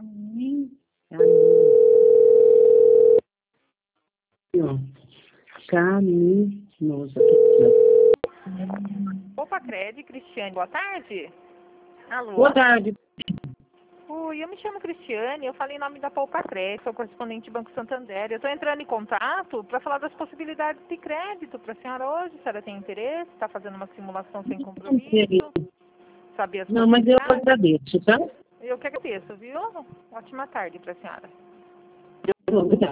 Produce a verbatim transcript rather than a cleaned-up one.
Caminho. Caminho. Caminhoso. Opa, Cred, Cristiane, boa tarde. Alô? Boa tarde. Oi, eu me chamo Cristiane, eu falei em nome da Poupa Cred, sou correspondente do Banco Santander. Eu estou entrando em contato para falar das possibilidades de crédito para a senhora hoje. A senhora tem interesse? Está fazendo uma simulação sem compromisso? Saber as Não, mas eu possibilidades? agradeço, tá? Eu que agradeço, viu? Ótima tarde para a senhora. Obrigada.